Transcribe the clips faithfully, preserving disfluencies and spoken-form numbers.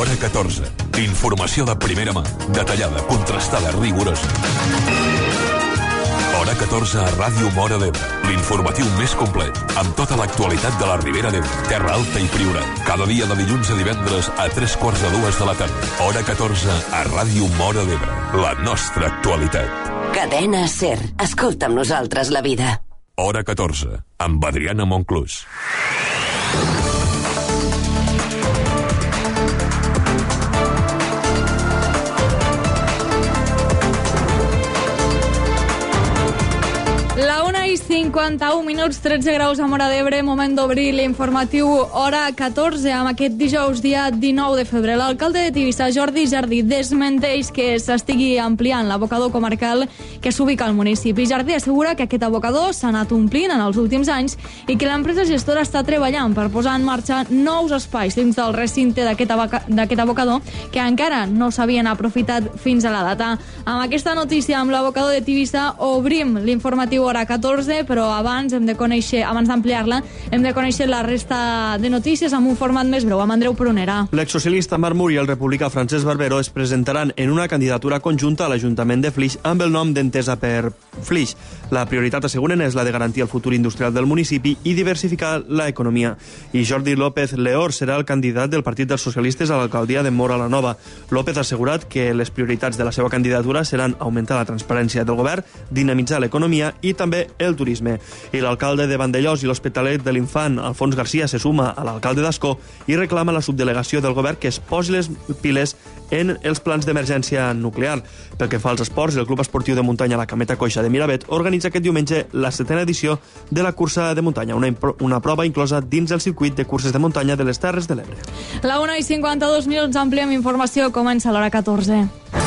Hora catorze. Informació de primera mà, detallada, contrastada, rigorosa. Hora catorze a Ràdio Móra d'Ebre. L'informatiu més complet, amb tota l'actualitat de la Ribera d'Ebre, Terra Alta i Priorat. Cada dia de dilluns a divendres a tres quarts de dues de la tarda. Hora catorze a Ràdio Móra d'Ebre. La nostra actualitat. Cadena SER. Escolta amb nosaltres la vida. Hora catorze, amb Adriana Monclús. La una i cinquanta-un minuts, tretze graus a Móra d'Ebre, moment d'obrir l'informatiu Hora catorze, amb aquest dijous, dia dinou de febrer. L'alcalde de Tivissa, Jordi Jardí, desmenteix que s'estigui ampliant l'abocador comarcal que s'ubica al municipi. Jardí assegura que aquest abocador s'ha anat omplint en els últims anys i que l'empresa gestora està treballant per posar en marxa nous espais dins del recinte d'aquest abocador que encara no s'havien aprofitat fins a la data. Amb aquesta notícia, amb l'abocador de Tivissa, obrim l'informatiu Hora catorze, però abans hem de conèixer, abans d'ampliar-la, hem de conèixer la resta de notícies amb un format més breu, amb Andreu Prunera. L'exsocialista Marc Mur i el republicà Francesc Barbero es presentaran en una candidatura conjunta a l'Ajuntament de Flix amb el nom d'Entesa per Flix. La prioritat, asseguren, és la de garantir el futur industrial del municipi i diversificar l'economia. I Jordi López Leor serà el candidat del Partit dels Socialistes a l'alcaldia de Móra la Nova. López ha assegurat que les prioritats de la seva candidatura seran augmentar la transparència del govern, dinamitzar l'economia i també el turisme. I l'alcalde de Vandellós i l'Hospitalet de l'Infant, Alfons Garcia, se suma a l'alcalde d'Ascó i reclama la subdelegació del govern que es posi les piles en els plans d'emergència nuclear. Pel que fa als esports, el Club Esportiu de Muntanya La Cameta Coixa de Miravet organitza aquest diumenge la setena edició de la cursa de muntanya, una, una prova inclosa dins el circuit de curses de muntanya de les Terres de l'Ebre. La una i cinquanta-dos minuts, ampliem informació, comença a l'hora catorze.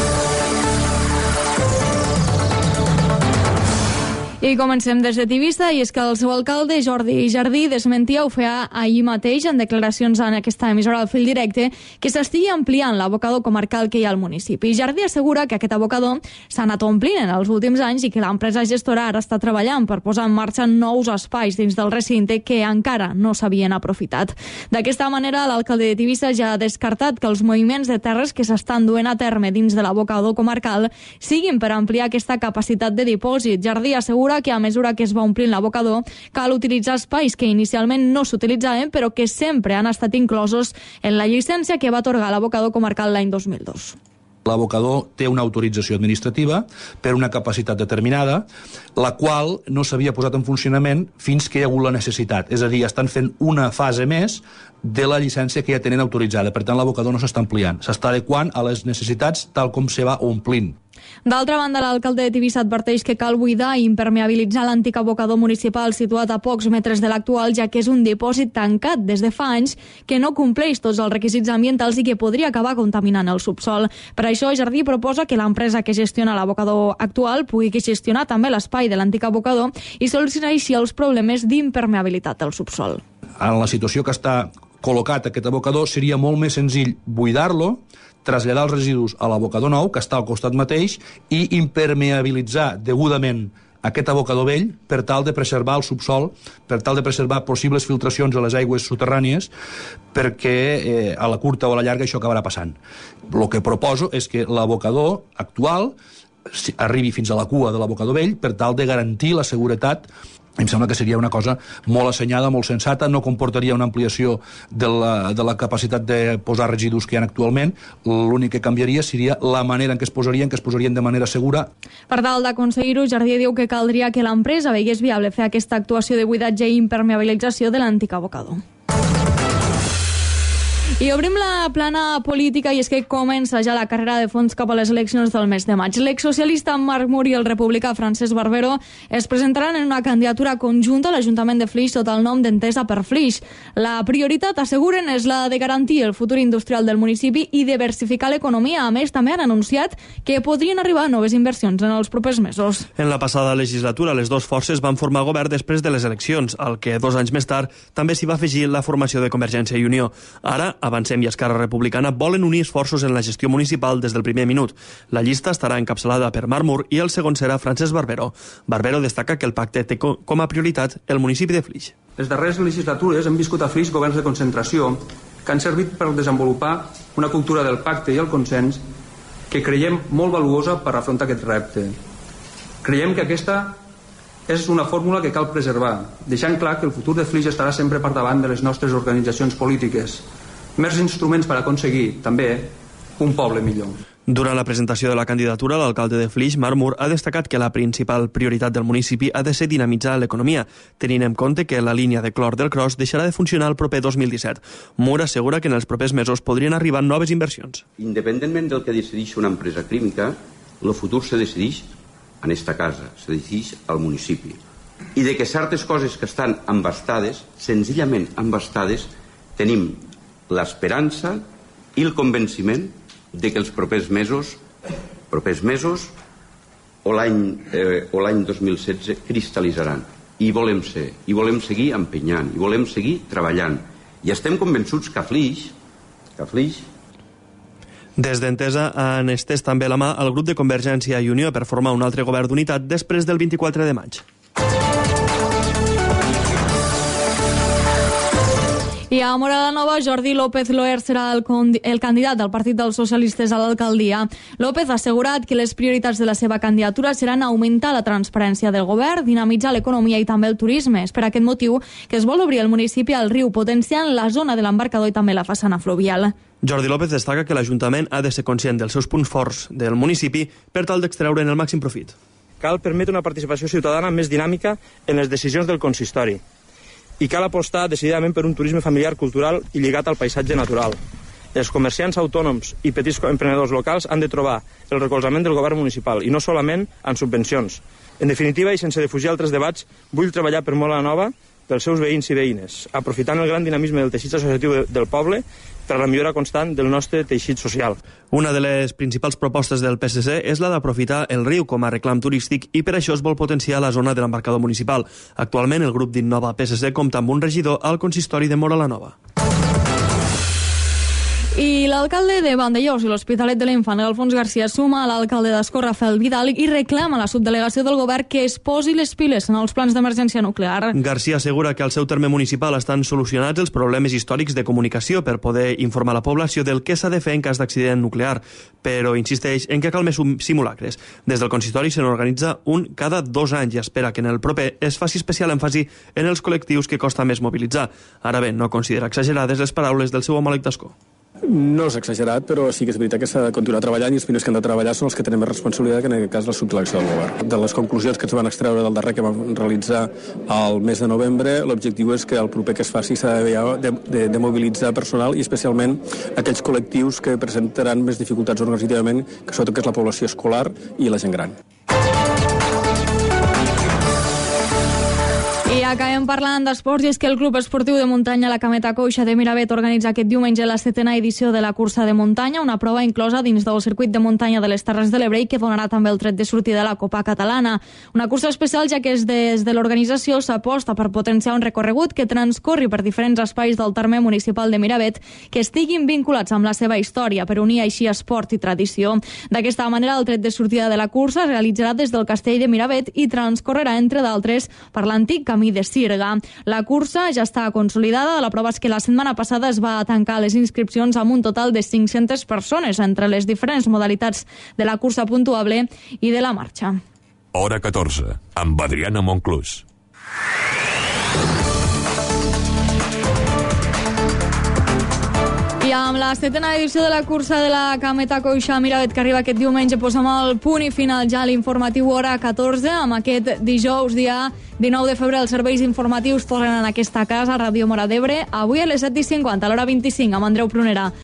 I comencem des de Tivissa, i és que el seu alcalde, Jordi Jardí, desmentia, ho feia ahir mateix en declaracions en aquesta emissora del Fil Directe, que s'estigui ampliant l'abocador comarcal que hi ha al municipi. Jardí assegura que aquest abocador s'ha anat omplint en els últims anys i que l'empresa gestora ara està treballant per posar en marxa nous espais dins del recinte que encara no s'havien aprofitat. D'aquesta manera, l'alcalde de Tivissa ja ha descartat que els moviments de terres que s'estan duent a terme dins de l'abocador comarcal siguin per ampliar aquesta capacitat de dipòsit. Jardí assegura que a mesura que es va omplint l'abocador cal utilitzar espais que inicialment no s'utilitzaven però que sempre han estat inclosos en la llicència que va atorgar l'abocador comarcal l'any dos mil dos. L'abocador té una autorització administrativa per una capacitat determinada, la qual no s'havia posat en funcionament fins que hi ha hagut la necessitat. És a dir, estan fent una fase més de la llicència que ja tenen autoritzada. Per tant, l'abocador no s'està ampliant. S'està adequant a les necessitats tal com se va omplint. D'altra banda, l'alcalde de Tivissa adverteix que cal buidar i impermeabilitzar l'antic abocador municipal situat a pocs metres de l'actual, ja que és un dipòsit tancat des de fa anys que no compleix tots els requisits ambientals i que podria acabar contaminant el subsol. Per això, Jardí proposa que l'empresa que gestiona l'abocador actual pugui gestionar també l'espai de l'antic abocador i solucionar així els problemes d'impermeabilitat del subsol. En la situació que està col·locat aquest abocador, seria molt més senzill buidar-lo, traslladar els residus a l'abocador nou, que està al costat mateix, i impermeabilitzar degudament aquest abocador vell per tal de preservar el subsol, per tal de preservar possibles filtracions a les aigües soterrànies, perquè eh, a la curta o a la llarga això acabarà passant. El que proposo és que l'abocador actual arribi fins a la cua de l'abocador vell per tal de garantir la seguretat. Em sembla que seria una cosa molt assenyada, molt sensata, no comportaria una ampliació de la, de la capacitat de posar residus que hi ha actualment. L'únic que canviaria seria la manera en què es posarien, que es posarien de manera segura. Per tal d'aconseguir-ho, Jardí diu que caldria que l'empresa veiés viable fer aquesta actuació de buidatge i impermeabilització de l'antic abocador. I obrim la plana política, i és que comença ja la carrera de fons cap a les eleccions del mes de maig. L'exsocialista Marc Mur i el republicà Francesc Barbero es presentaran en una candidatura conjunta a l'Ajuntament de Flix sota el nom d'Entesa per Flix. La prioritat, asseguren, és la de garantir el futur industrial del municipi i diversificar l'economia. A més, també han anunciat que podrien arribar noves inversions en els propers mesos. En la passada legislatura, les dues forces van formar govern després de les eleccions, al que dos anys més tard també s'hi va afegir la formació de Convergència i Unió. Ara, Avancem i Esquerra Republicana volen unir esforços en la gestió municipal des del primer minut. La llista estarà encapçalada per Marc Mur i el segon serà Francesc Barbero. Barbero destaca que el pacte té com a prioritat el municipi de Flix. Les darreres legislatures hem viscut a Flix governs de concentració que han servit per desenvolupar una cultura del pacte i el consens que creiem molt valuosa per afrontar aquest repte. Creiem que aquesta és una fórmula que cal preservar, deixant clar que el futur de Flix estarà sempre per davant de les nostres organitzacions polítiques. Més instruments per aconseguir, també, un poble millor. Durant la presentació de la candidatura, l'alcalde de Flix, Marc Mur, ha destacat que la principal prioritat del municipi ha de ser dinamitzar l'economia, tenint en compte que la línia de clor del Cros deixarà de funcionar el proper dos mil disset. Mur assegura que en els propers mesos podrien arribar noves inversions. Independentment del que decideix una empresa química, el futur se decideix en esta casa, se decideix al municipi. I de que certes coses que estan embastades, senzillament embastades, tenim l'esperança i el convenciment de que els propers mesos, propers mesos o l'any eh, o l'any dos mil setze cristal·litzaran. I volem ser, i volem seguir empenyant, i volem seguir treballant. I estem convençuts que a Flix, que a Flix Des d'Entesa han estès també la mà al grup de Convergència i Unió per formar un altre govern d'unitat després del vint-i-quatre de maig. I a Móra la Nova, Jordi López Loer serà el, el candidat del Partit dels Socialistes a l'alcaldia. López ha assegurat que les prioritats de la seva candidatura seran augmentar la transparència del govern, dinamitzar l'economia i també el turisme. És per aquest motiu que es vol obrir el municipi al riu, potenciant la zona de l'embarcador i també la façana fluvial. Jordi López destaca que l'Ajuntament ha de ser conscient dels seus punts forts del municipi per tal d'extreure'n el màxim profit. Cal permetre una participació ciutadana més dinàmica en les decisions del consistori. I cal apostar decididament per un turisme familiar, cultural i lligat al paisatge natural. Els comerciants autònoms i petits emprenedors locals han de trobar el recolzament del govern municipal i no solament en subvencions. En definitiva, i sense defugir altres debats, vull treballar per Móra la Nova, pels seus veïns i veïnes, aprofitant el gran dinamisme del teixit associatiu del poble per la millora constant del nostre teixit social. Una de les principals propostes del P S C és la d'aprofitar el riu com a reclam turístic i per això es vol potenciar la zona de l'embarcador municipal. Actualment, el grup d'Innova P S C compta amb un regidor al consistori de Móra la Nova. I l'alcalde de Vandellós i l'Hospitalet de l'Infant, Alfons Garcia, suma a l'alcalde d'Ascó, Rafael Vidal, i reclama a la subdelegació del govern que es posi les piles en els plans d'emergència nuclear. Garcia assegura que al seu terme municipal estan solucionats els problemes històrics de comunicació per poder informar la població del que s'ha de fer en cas d'accident nuclear, però insisteix en que cal més simulacres. Des del consistori se n'organitza un cada dos anys i espera que en el proper es faci especial èmfasi en els col·lectius que costa més mobilitzar. Ara bé, no considera exagerades les paraules del seu homòleg d'Ascó. No és exagerat, però sí que és veritat que s'ha de continuar treballant i els primers que han de treballar són els que tenen més responsabilitat, que en aquest cas la subdelegació del govern. De les conclusions que ens van extreure del darrer que vam realitzar al mes de novembre, l'objectiu és que el proper que es faci s'ha de, de, de, de mobilitzar personal i especialment aquells col·lectius que presentaran més dificultats organitzativament, que sobretot que és la població escolar i la gent gran. I acabem parlant d'esports, i és que el Club Esportiu de Muntanya La Cameta Coixa de Miravet organitza aquest diumenge la setena edició de la cursa de muntanya, una prova inclosa dins del circuit de muntanya de les Terres de l'Ebre i que donarà també el tret de sortida de la Copa Catalana. Una cursa especial, ja que és des de l'organització s'aposta per potenciar un recorregut que transcorri per diferents espais del terme municipal de Miravet que estiguin vinculats amb la seva història, per unir així esport i tradició. D'aquesta manera, el tret de sortida de la cursa es realitzarà des del castell de Miravet i transcorrerà, entre d'altres, per l'antic camí de Sirga. La cursa ja està consolidada. La prova és que la setmana passada es va tancar les inscripcions amb un total de cinc-centes persones entre les diferents modalitats de la cursa puntuable i de la marxa. Hora catorze, amb Adriana Monclús. I amb la setena edició de la cursa de la Cameta Coixa Miravet que arriba aquest diumenge, posem el punt i final ja a l'informatiu Hora catorze. Amb aquest dijous, dia dinou de febrer, els serveis informatius tornen en aquesta casa, Ràdio Móra d'Ebre, avui a les set i cinquanta, a l'hora vint-i-cinc, amb Andreu Prunera.